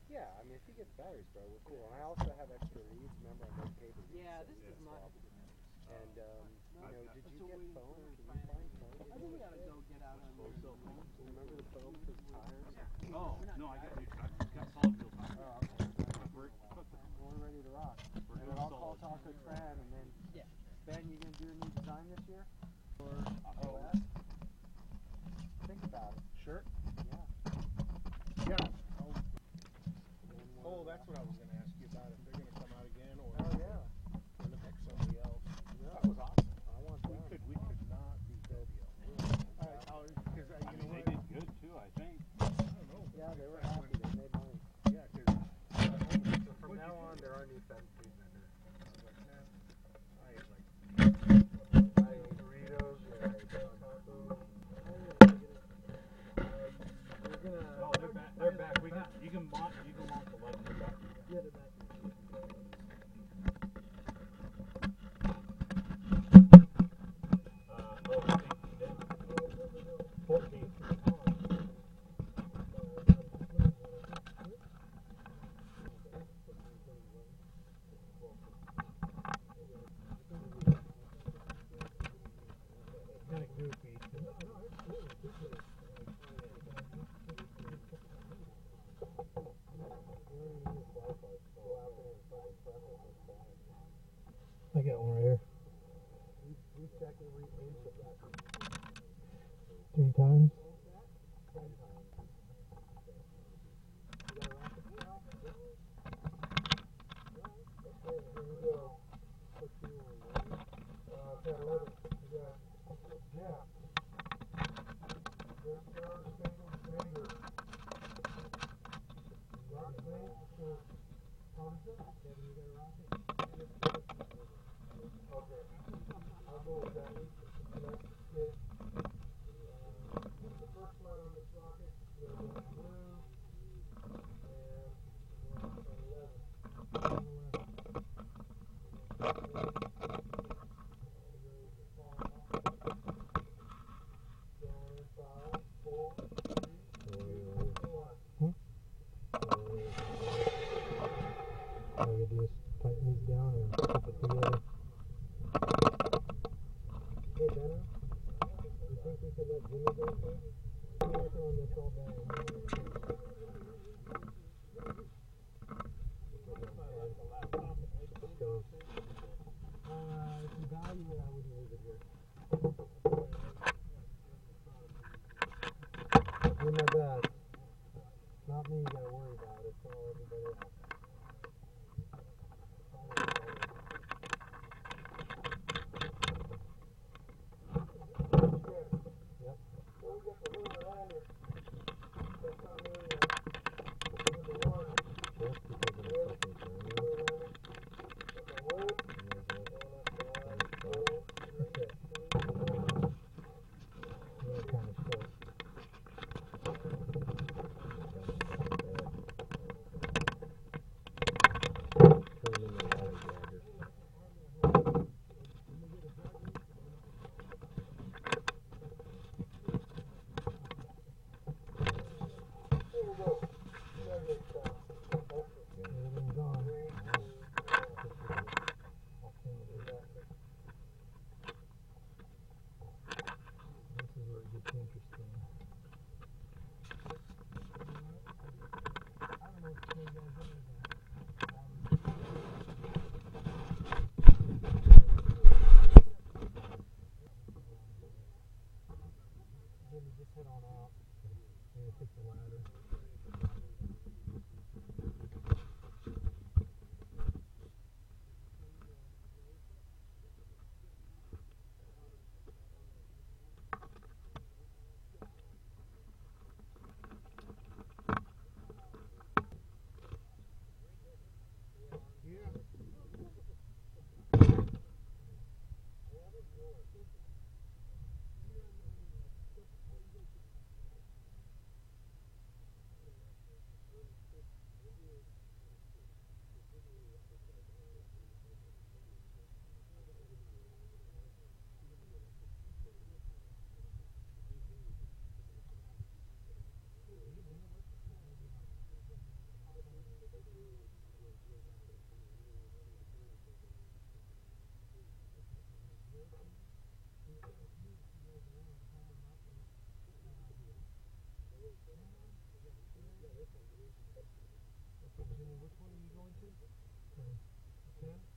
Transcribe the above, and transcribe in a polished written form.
Yeah, I mean, if he gets batteries, bro, we're cool. And I also have extra leads. Remember, I made paper leads. Yeah, So this we does can not swap. have the batteries. And, did you get foam? Can you Find find foam? I think we gotta go get out on there. Remember the foam for the tires? Oh, no, I got solid wheel tires. Oh, okay. We're We're ready to rock. We're And doing then I'll call solid. talk with Fran, and then Ben, you gonna do a new design this year? Or October. OS? Think about it. Sure. Yeah. Yeah. Oh, that's what I was going to ask you about. If they're going to come out again, or Oh yeah. they're going to pick somebody else. Yeah. That was awesome. I want We that. could not beat Dobio. Because I mean, they did good too, I think. I don't know. Yeah, they were happy. They made money. Yeah, because So from now on, they're our new fence food vendor. I ate like I ate burritos. Yeah, I ate tacos. We're gonna. No, they're back. They're back. You can launch the leg. They're back. Yeah, they're back. I think 14. Kind of goofy. I got one right here. We check every inch of that. 3 times. All you do is tighten these down and keep it together. Hey, Benno, you think we could let Jimmy go first? I'm working on this all day. If you value it, I would leave it here. Do my best. Not me you gotta worry about, it's all everybody else. Just head on out. Maybe take the ladder. Jimmy, which one are you going to? 10. 10?